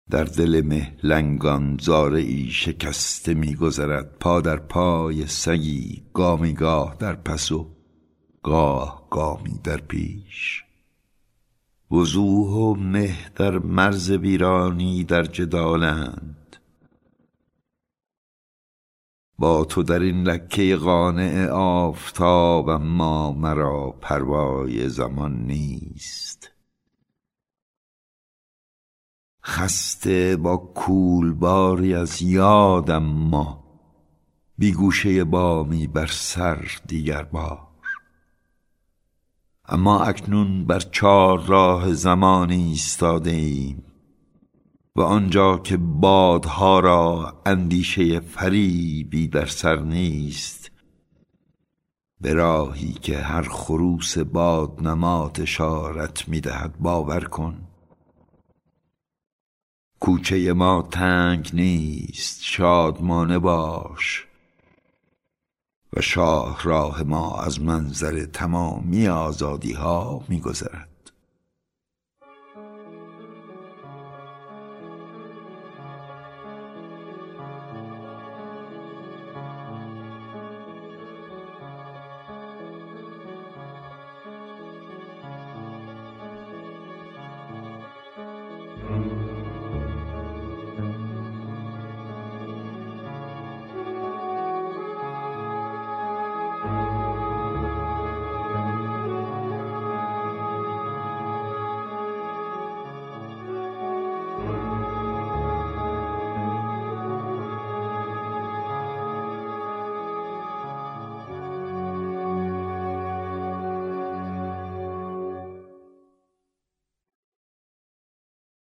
در دل مه لنگان زاره ای شکسته می‌گذرد، پا در پای سگی، گامی گاه در پس و گاه گامی در پیش. وضوح و مه در مرز ویرانی در جدالند، با تو در این لکه قانع آفتاب، اما مرا پروای زمان نیست. خسته با کولباری از یاد، اما بی گوشه بامی بر سر دیگر بار. اما اکنون بر چار راه زمان ایستاده ایم و آنجا که بادها را اندیشه فریبی در سر نیست، به راهی که هر خروس بادنمات اشارت می‌دهد باور کن. کوچه ما تنگ نیست، شادمانه باش و شاهراه ما از منظر تمامی آزادی ها می‌گذرد.